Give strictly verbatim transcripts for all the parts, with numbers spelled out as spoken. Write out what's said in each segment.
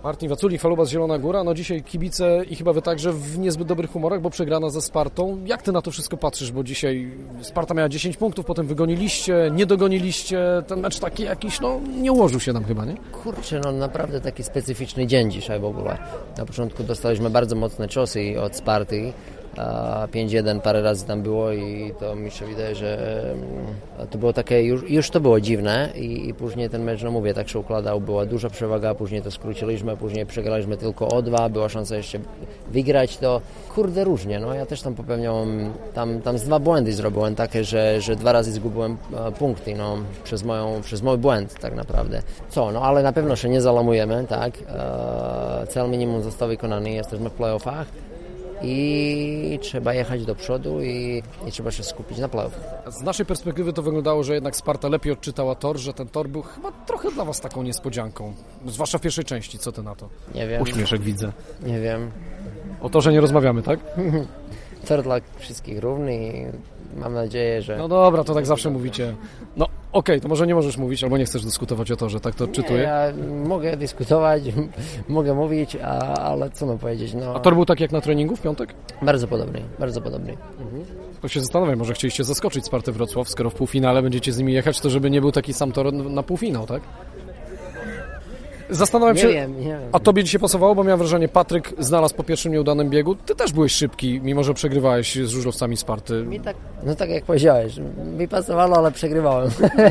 Martin Waculik, Falubas Zielona Góra. No dzisiaj kibice i chyba wy także w niezbyt dobrych humorach, bo przegrana ze Spartą. Jak ty na to wszystko patrzysz? Bo dzisiaj Sparta miała dziesięć punktów, potem wygoniliście, nie dogoniliście. Ten mecz taki jakiś, no nie ułożył się nam chyba, nie? Kurczę, no naprawdę taki specyficzny dzień dzisiaj w ogóle. Na początku dostaliśmy bardzo mocne ciosy od Sparty. pięć jeden parę razy tam było i to mi się wydaje, że to było takie, już, już to było dziwne i, i później ten mecz, no mówię, tak się układał, była duża przewaga, później to skróciliśmy, później przegraliśmy tylko o dwa, była szansa jeszcze wygrać to. Kurde, różnie, no ja też tam popełniałem, tam, tam z dwa błędy zrobiłem takie, że, że dwa razy zgubiłem punkty, no przez, moją, przez mój błęd tak naprawdę. Co, no ale na pewno się nie zalamujemy, tak, eee, cel minimum został wykonany, jesteśmy w playoffach. I trzeba jechać do przodu i, i trzeba się skupić na playoff. Z naszej perspektywy to wyglądało, że jednak Sparta lepiej odczytała tor, że ten tor był chyba trochę dla was taką niespodzianką. Zwłaszcza w pierwszej części. Co ty na to? Nie wiem. Uśmieszek widzę. Nie wiem. O torze nie rozmawiamy, tak? Tor dla wszystkich równy i mam nadzieję, że... No dobra, to tak zawsze mówicie. No okej, okay, to może nie możesz mówić, albo nie chcesz dyskutować o torze, tak to odczytuję? Nie, ja mogę dyskutować, mogę mówić, a, ale co mam powiedzieć? No... A tor był tak jak na treningu w piątek? Bardzo podobny, bardzo podobny. Mhm. To się zastanawiam, może chcieliście zaskoczyć Spartę Wrocław, skoro w półfinale będziecie z nimi jechać, to żeby nie był taki sam tor na półfinał, tak? Zastanawiam nie się, wiem, nie wiem. A tobie dzisiaj pasowało, bo miałem wrażenie, Patryk znalazł po pierwszym nieudanym biegu, ty też byłeś szybki, mimo że przegrywałeś z żużlowcami Sparty. Mi tak, no tak jak powiedziałeś, mi pasowało, ale przegrywałem.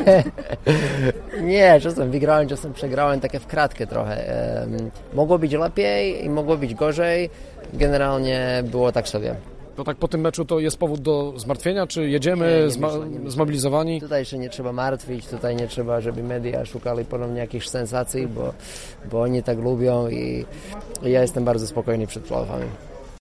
Nie, czasem wygrałem, czasem przegrałem, takie w kratkę trochę. Um, mogło być lepiej i mogło być gorzej, generalnie było tak sobie. To tak po tym meczu to jest powód do zmartwienia, czy jedziemy nie, nie zma- myślę, nie myślę. zmobilizowani? Tutaj się nie trzeba martwić, tutaj nie trzeba, żeby media szukali ponownie jakichś sensacji, bo, bo oni tak lubią i, i ja jestem bardzo spokojny przed playoffami.